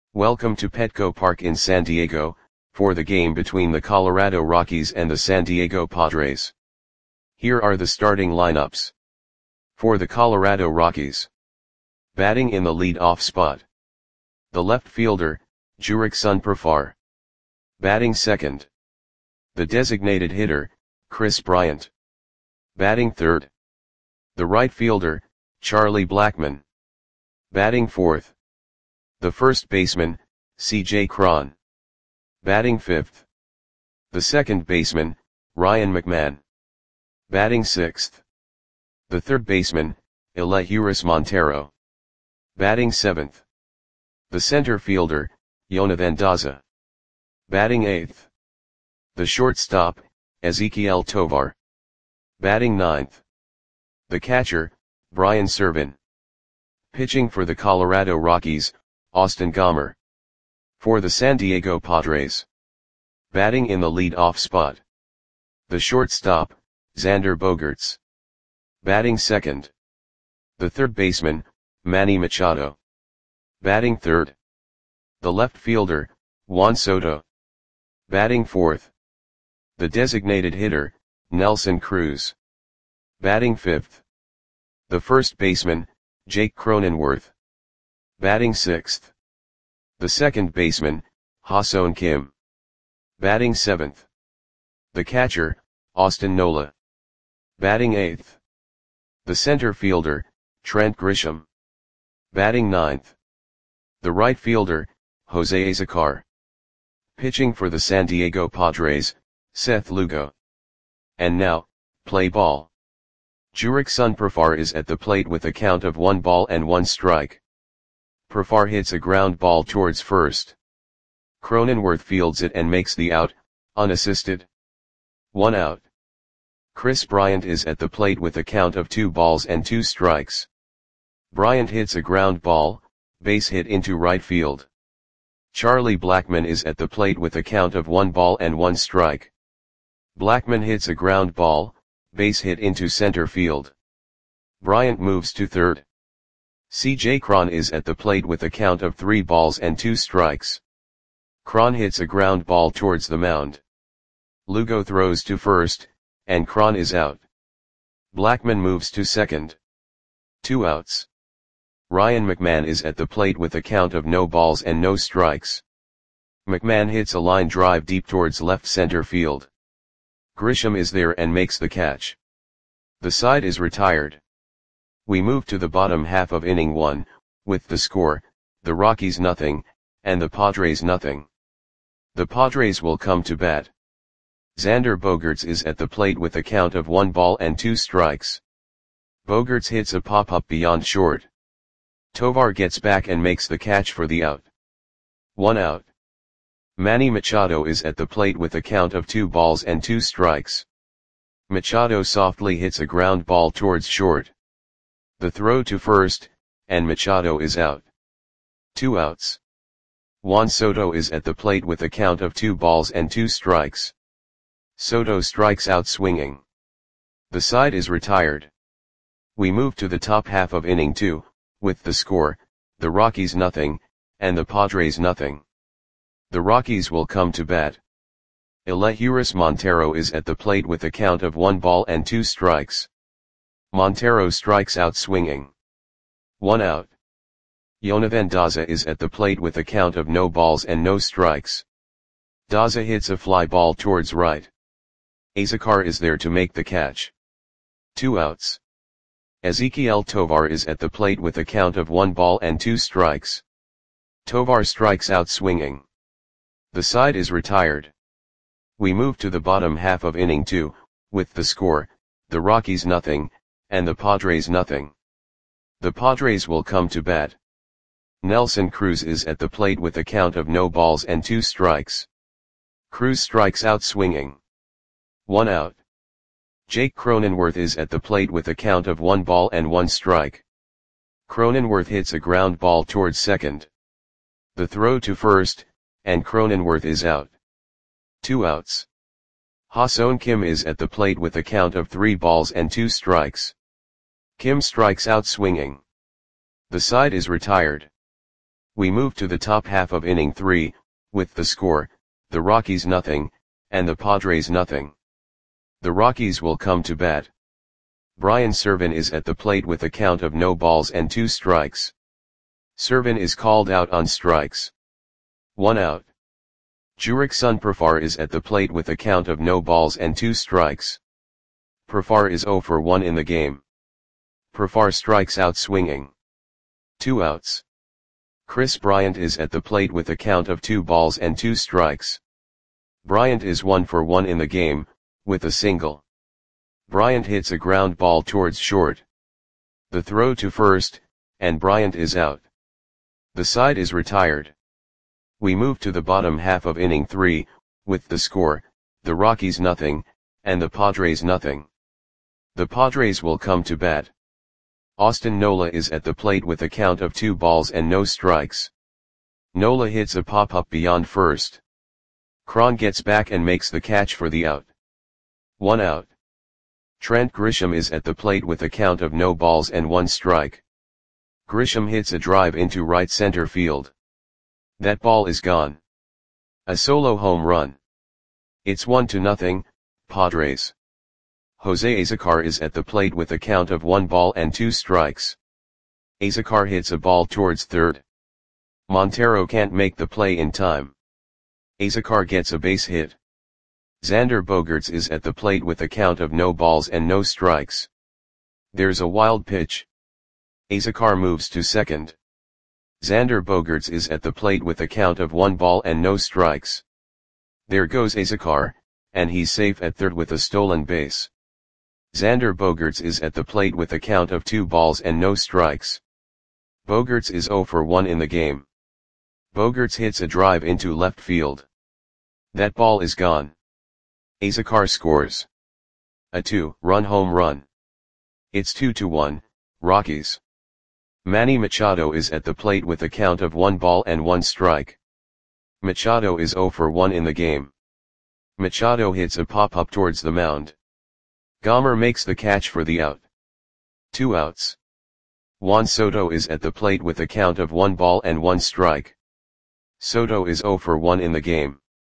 Welcome to Petco Park in San Diego, for the game between the Colorado Rockies and the San Diego Padres. Here are the starting lineups. For the Colorado Rockies. Batting in the lead-off spot. The left fielder, Jurickson Profar. Batting second. The designated hitter, Kris Bryant. Batting third. The right fielder, Charlie Blackmon. Batting fourth. The first baseman, C.J. Cron. Batting fifth. The second baseman, Ryan McMahon. Batting sixth. The third baseman, Elehuris Montero. Batting seventh. The center fielder, Jonathan Daza. Batting eighth. The shortstop, Ezequiel Tovar. Batting ninth. The catcher, Brian Serven. Pitching for the Colorado Rockies, Austin Gomber. For the San Diego Padres. Batting in the lead-off spot. The shortstop, Xander Bogaerts. Batting second. The third baseman, Manny Machado. Batting third. The left fielder, Juan Soto. Batting fourth. The designated hitter, Nelson Cruz. Batting fifth. The first baseman, Jake Cronenworth. Batting sixth. The second baseman, Ha-Seong Kim. Batting seventh. The catcher, Austin Nola. Batting eighth. The center fielder, Trent Grisham. Batting ninth. The right fielder, Jose Azocar. Pitching for the San Diego Padres, Seth Lugo. And now, play ball. Jurickson Profar is at the plate with a count of 1-1 strike. Profar hits a ground ball towards first. Cronenworth fields it and makes the out, unassisted. 1 out. Kris Bryant is at the plate with a count of 2-2 strikes. Bryant hits a ground ball, base hit into right field. Charlie Blackmon is at the plate with a count of 1-1 strike. Blackmon hits a ground ball, base hit into center field. Bryant moves to third. C.J. Cron is at the plate with a count of 3-2 strikes. Cron hits a ground ball towards the mound. Lugo throws to first, and Cron is out. Blackmon moves to second. 2 outs. Ryan McMahon is at the plate with a count of no balls and no strikes. McMahon hits a line drive deep towards left center field. Grisham is there and makes the catch. The side is retired. We move to the bottom half of inning 1, with the score, the Rockies nothing, and the Padres nothing. The Padres will come to bat. Xander Bogaerts is at the plate with a count of 1-2 strikes. Bogaerts hits a pop-up beyond short. Tovar gets back and makes the catch for the out. 1 out. Manny Machado is at the plate with a count of 2-2 strikes. Machado softly hits a ground ball towards short. The throw to first, and Machado is out. 2 outs. Juan Soto is at the plate with a count of 2-2 strikes. Soto strikes out swinging. The side is retired. We move to the top half of inning 2, with the score, the Rockies nothing, and the Padres nothing. The Rockies will come to bat. Elehuris Montero is at the plate with a count of 1-2 strikes. Montero strikes out swinging. 1 out. Jonathan Daza is at the plate with a count of no balls and no strikes. Daza hits a fly ball towards right. Azocar is there to make the catch. 2 outs. Ezequiel Tovar is at the plate with a count of 1-2 strikes. Tovar strikes out swinging. The side is retired. We move to the bottom half of inning 2, with the score, the Rockies nothing, and the Padres nothing. The Padres will come to bat. Nelson Cruz is at the plate with a count of no balls and 2 strikes. Cruz strikes out swinging. 1 out. Jake Cronenworth is at the plate with a count of 1-1 strike. Cronenworth hits a ground ball towards second. The throw to first, and Cronenworth is out. 2 outs. Ha-Seong Kim is at the plate with a count of 3-2 strikes. Kim strikes out swinging. The side is retired. We move to the top half of inning 3, with the score, the Rockies nothing, and the Padres nothing. The Rockies will come to bat. Brian Serven is at the plate with a count of no balls and 2 strikes. Serven is called out on strikes. 1 out. Jurickson Profar is at the plate with a count of no balls and 2 strikes. Profar is 0 for 1 in the game. Profar strikes out swinging. 2 outs. Chris Bryant is at the plate with a count of 2 balls and 2 strikes. Bryant is 1 for 1 in the game, with a single. Bryant hits a ground ball towards short. The throw to first, and Bryant is out. The side is retired. We move to the bottom half of inning 3, with the score, the Rockies nothing, and the Padres nothing. The Padres will come to bat. Austin Nola is at the plate with a count of 2 balls and no strikes. Nola hits a pop-up beyond first. Cron gets back and makes the catch for the out. 1 out. Trent Grisham is at the plate with a count of no balls and 1 strike. Grisham hits a drive into right center field. That ball is gone. A solo home run. It's 1-0, Padres. Jose Azocar is at the plate with a count of 1 ball and 2 strikes. Azocar hits a ball towards third. Montero can't make the play in time. Azocar gets a base hit. Xander Bogaerts is at the plate with a count of no balls and no strikes. There's a wild pitch. Azocar moves to second. Xander Bogaerts is at the plate with a count of 1 ball and no strikes. There goes Azocar, and he's safe at third with a stolen base. Xander Bogaerts is at the plate with a count of 2 balls and no strikes. Bogaerts is 0 for 1 in the game. Bogaerts hits a drive into left field. That ball is gone. Azocar scores a 2-run home run. It's 2-1, Rockies. Manny Machado is at the plate with a count of 1 ball and 1 strike. Machado is 0 for 1 in the game. Machado hits a pop-up towards the mound. Gomer makes the catch for the out. 2 outs. Juan Soto is at the plate with a count of 1 ball and 1 strike. Soto is 0 for 1 in the game.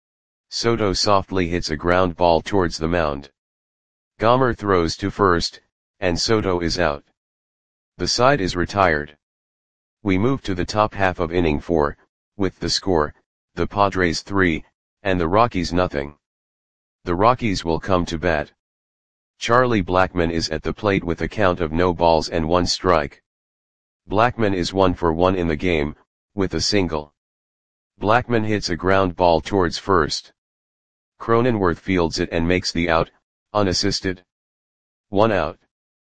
Soto softly hits a ground ball towards the mound. Gomer throws to first, and Soto is out. The side is retired. We move to the top half of inning 4, with the score, the Padres 3, and the Rockies nothing. The Rockies will come to bat. Charlie Blackmon is at the plate with a count of no balls and 1 strike. Blackmon is 1 for 1 in the game, with a single. Blackmon hits a ground ball towards first. Cronenworth fields it and makes the out, unassisted. 1 out.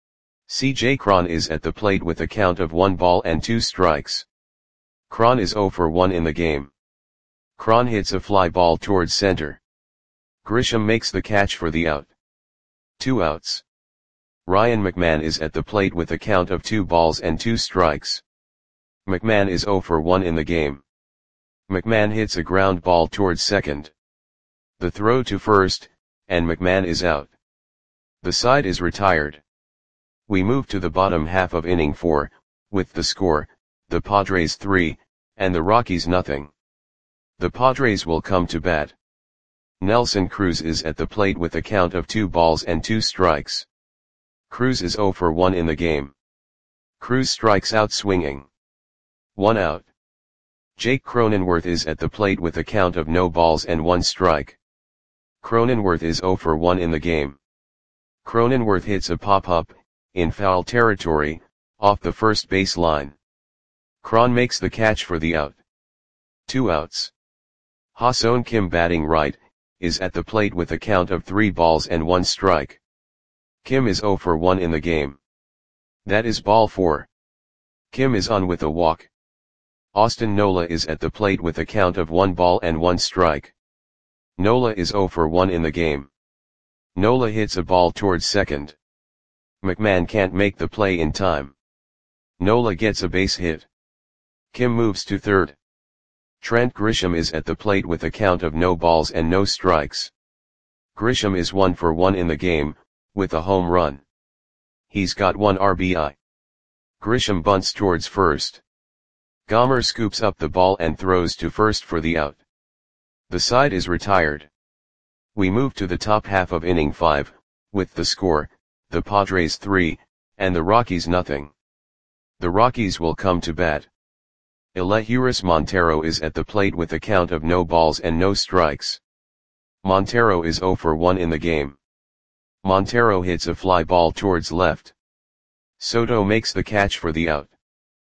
C.J. Cron is at the plate with a count of 1 ball and 2 strikes. Cron is 0 for 1 in the game. Cron hits a fly ball towards center. Grisham makes the catch for the out. 2 outs. Ryan McMahon is at the plate with a count of 2 balls and 2 strikes. McMahon is 0 for 1 in the game. McMahon hits a ground ball towards second. The throw to first, and McMahon is out. The side is retired. We move to the bottom half of inning 4, with the score, the Padres 3, and the Rockies nothing. The Padres will come to bat. Nelson Cruz is at the plate with a count of 2 balls and 2 strikes. Cruz is 0 for 1 in the game. Cruz strikes out swinging. 1 out. Jake Cronenworth is at the plate with a count of no balls and 1 strike. Cronenworth is 0 for 1 in the game. Cronenworth hits a pop-up, in foul territory, off the first base line. Cron makes the catch for the out. 2 outs. Ha-Seong Kim batting right, is at the plate with a count of 3 balls and 1 strike. Kim is 0 for 1 in the game. That is ball 4. Kim is on with a walk. Austin Nola is at the plate with a count of 1 ball and 1 strike. Nola is 0 for 1 in the game. Nola hits a ball towards second. McMahon can't make the play in time. Nola gets a base hit. Kim moves to third. Trent Grisham is at the plate with a count of no balls and no strikes. Grisham is 1 for 1 in the game, with a home run. He's got 1 RBI. Grisham bunts towards first. Gomer scoops up the ball and throws to first for the out. The side is retired. We move to the top half of inning 5, with the score, the Padres 3, and the Rockies nothing. The Rockies will come to bat. Elehuris Montero is at the plate with a count of no balls and no strikes. Montero is 0 for 1 in the game. Montero hits a fly ball towards left. Soto makes the catch for the out.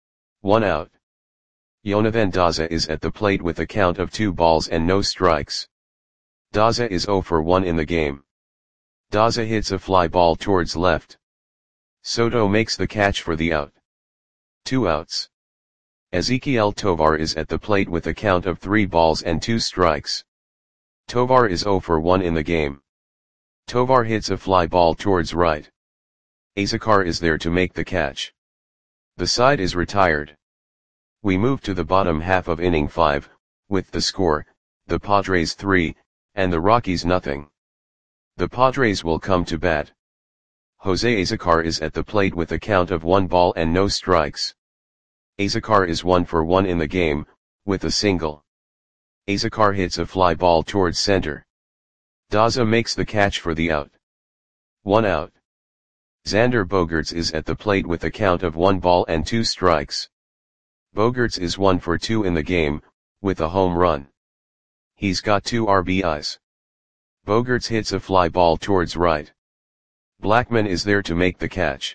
1 out. Jonathan Daza is at the plate with a count of 2 balls and no strikes. Daza is 0 for 1 in the game. Daza hits a fly ball towards left. Soto makes the catch for the out. 2 outs. Ezequiel Tovar is at the plate with a count of 3 balls and 2 strikes. Tovar is 0 for 1 in the game. Tovar hits a fly ball towards right. Azocar is there to make the catch. The side is retired. We move to the bottom half of inning 5, with the score, the Padres 3, and the Rockies nothing. The Padres will come to bat. Jose Azocar is at the plate with a count of 1 ball and no strikes. Azocar is 1 for 1 in the game, with a single. Azocar hits a fly ball towards center. Daza makes the catch for the out. 1 out. Xander Bogaerts is at the plate with a count of 1 ball and 2 strikes. Bogaerts is 1 for 2 in the game, with a home run. He's got 2 RBIs. Bogaerts hits a fly ball towards right. Blackmon is there to make the catch.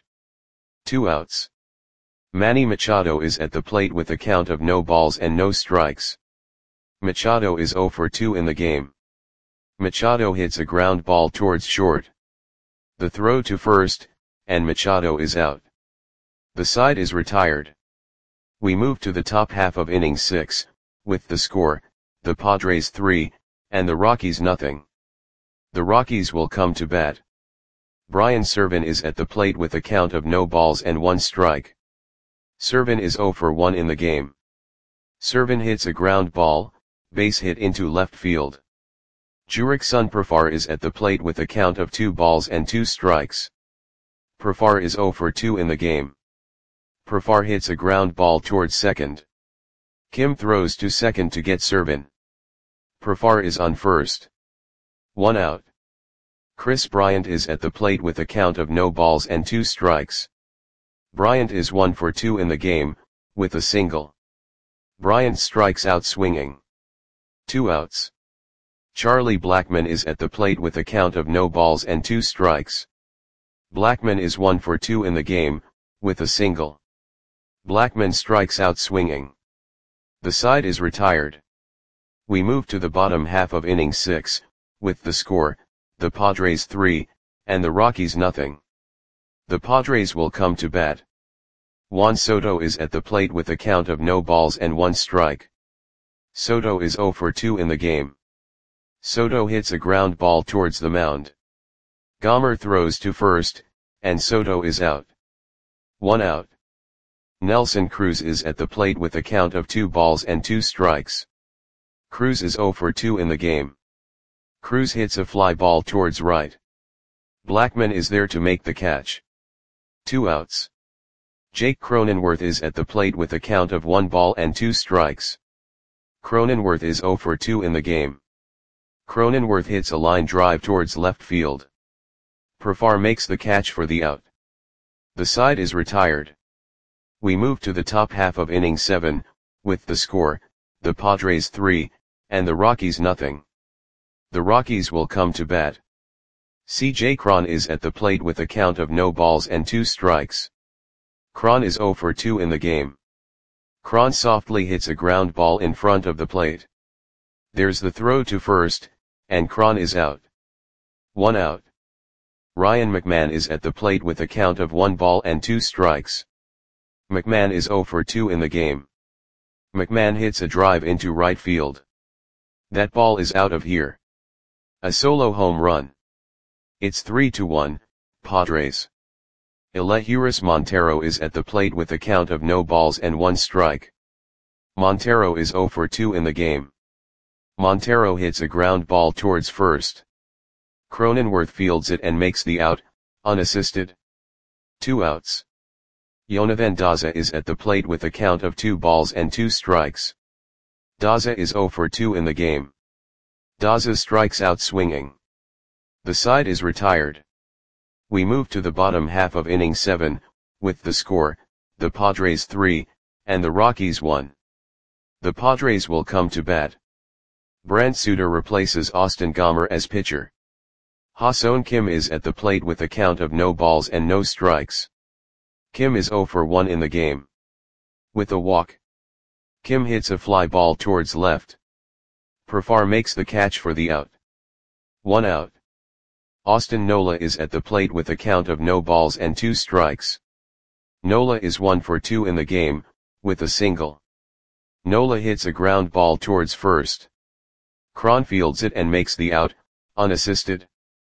2 outs. Manny Machado is at the plate with a count of no balls and no strikes. Machado is 0 for 2 in the game. Machado hits a ground ball towards short. The throw to first, and Machado is out. The side is retired. We move to the top half of inning 6, with the score, the Padres 3, and the Rockies nothing. The Rockies will come to bat. Brian Serven is at the plate with a count of no balls and 1 strike. Serven is 0 for 1 in the game. Serven hits a ground ball, base hit into left field. Jurickson Profar is at the plate with a count of 2 balls and 2 strikes. Profar is 0 for 2 in the game. Profar hits a ground ball towards second. Kim throws to second to get Serven. Profar is on first. 1 out. Chris Bryant is at the plate with a count of no balls and 2 strikes. Bryant is 1 for 2 in the game, with a single. Bryant strikes out swinging. 2 outs. Charlie Blackmon is at the plate with a count of no balls and 2 strikes. Blackmon is 1 for 2 in the game, with a single. Blackmon strikes out swinging. The side is retired. We move to the bottom half of inning 6, with the score, the Padres 3, and the Rockies nothing. The Padres will come to bat. Juan Soto is at the plate with a count of no balls and 1 strike. Soto is 0 for 2 in the game. Soto hits a ground ball towards the mound. Gomer throws to first, and Soto is out. 1 out. Nelson Cruz is at the plate with a count of 2 balls and 2 strikes. Cruz is 0 for 2 in the game. Cruz hits a fly ball towards right. Blackmon is there to make the catch. 2 outs. Jake Cronenworth is at the plate with a count of 1 ball and 2 strikes. Cronenworth is 0 for 2 in the game. Cronenworth hits a line drive towards left field. Profar makes the catch for the out. The side is retired. We move to the top half of inning 7, with the score, the Padres 3, and the Rockies nothing. The Rockies will come to bat. C.J. Cron is at the plate with a count of no balls and 2 strikes. Cron is 0 for 2 in the game. Cron softly hits a ground ball in front of the plate. There's the throw to first, and Cron is out. 1 out. Ryan McMahon is at the plate with a count of 1 ball and 2 strikes. McMahon is 0 for 2 in the game. McMahon hits a drive into right field. That ball is out of here. A solo home run. It's 3-1, Padres. Elehuris Montero is at the plate with a count of no balls and 1 strike. Montero is 0 for 2 in the game. Montero hits a ground ball towards first. Cronenworth fields it and makes the out, unassisted. 2 outs. Jonathan Daza is at the plate with a count of 2 balls and 2 strikes. Daza is 0 for 2 in the game. Daza strikes out swinging. The side is retired. We move to the bottom half of inning 7, with the score, the Padres 3, and the Rockies 1. The Padres will come to bat. Brant Suter replaces Austin Gomber as pitcher. Ha-Seong Kim is at the plate with a count of no balls and no strikes. Kim is 0 for 1 in the game. With a walk, Kim hits a fly ball towards left. Profar makes the catch for the out. 1 out. Austin Nola is at the plate with a count of no balls and 2 strikes. Nola is 1 for 2 in the game, with a single. Nola hits a ground ball towards first. Cron fields it and makes the out, unassisted.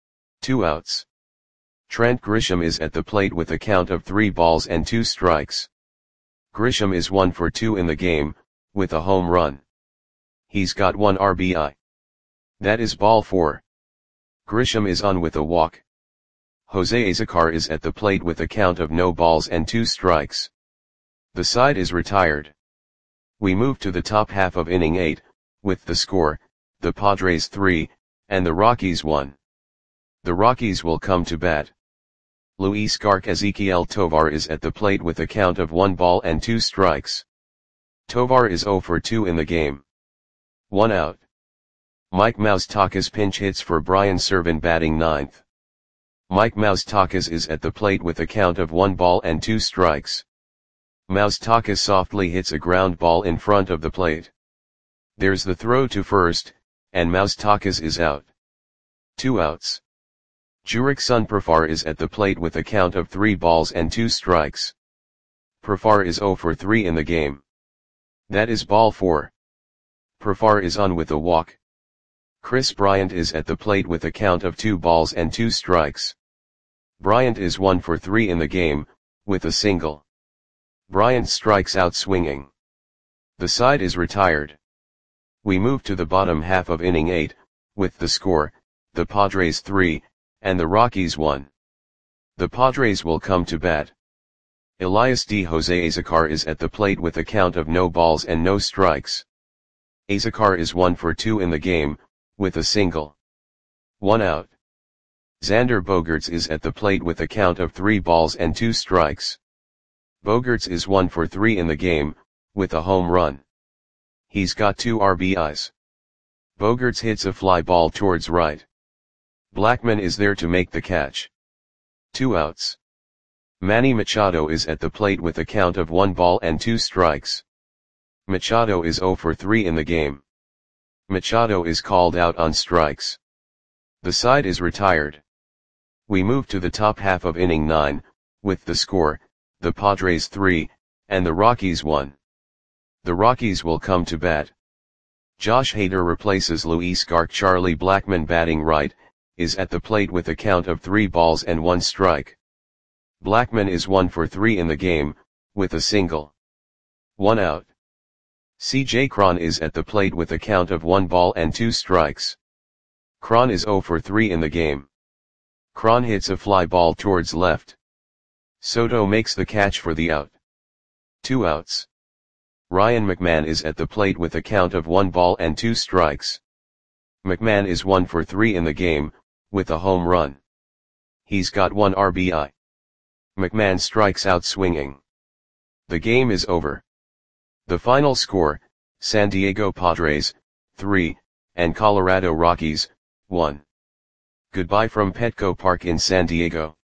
2 outs. Trent Grisham is at the plate with a count of 3 balls and 2 strikes. Grisham is 1 for 2 in the game, with a home run. He's got 1 RBI. That is ball 4. Grisham is on with a walk. Jose Azocar is at the plate with a count of no balls and 2 strikes. The side is retired. We move to the top half of inning 8, with the score, the Padres 3, and the Rockies 1. The Rockies will come to bat. Luis Garc Ezequiel Tovar is at the plate with a count of 1 ball and 2 strikes. Tovar is 0 for 2 in the game. 1 out. Mike Moustakas pinch hits for Brian Serven batting 9th. Mike Moustakas is at the plate with a count of 1 ball and 2 strikes. Moustakas softly hits a ground ball in front of the plate. There's the throw to first, and Moustakas is out. 2 outs. Jurickson Profar is at the plate with a count of 3 balls and 2 strikes. Profar is 0 for 3 in the game. That is ball 4. Profar is on with a walk. Chris Bryant is at the plate with a count of 2 balls and 2 strikes. Bryant is 1 for 3 in the game, with a single. Bryant strikes out swinging. The side is retired. We move to the bottom half of inning 8, with the score, the Padres 3, and the Rockies 1. The Padres will come to bat. Elias D. Jose Azocar is at the plate with a count of no balls and no strikes. Azocar is 1 for 2 in the game, with a single. 1 out. Xander Bogaerts is at the plate with a count of 3 balls and 2 strikes. Bogaerts is 1 for 3 in the game, with a home run. He's got 2 RBIs. Bogaerts hits a fly ball towards right. Blackman is there to make the catch. 2 outs. Manny Machado is at the plate with a count of 1 ball and 2 strikes. Machado is 0 for 3 in the game. Machado is called out on strikes. The side is retired. We move to the top half of inning 9, with the score, the Padres 3, and the Rockies 1. The Rockies will come to bat. Josh Hader replaces Luis Garc. Charlie Blackmon batting right, is at the plate with a count of 3 balls and 1 strike. Blackmon is 1 for 3 in the game, with a single. 1 out. C.J. Cron is at the plate with a count of 1 ball and 2 strikes. Cron is 0 for 3 in the game. Cron hits a fly ball towards left. Soto makes the catch for the out. 2 outs. Ryan McMahon is at the plate with a count of 1 ball and 2 strikes. McMahon is 1 for 3 in the game, with a home run. He's got 1 RBI. McMahon strikes out swinging. The game is over. The final score, San Diego Padres, 3, and Colorado Rockies, 1. Goodbye from Petco Park in San Diego.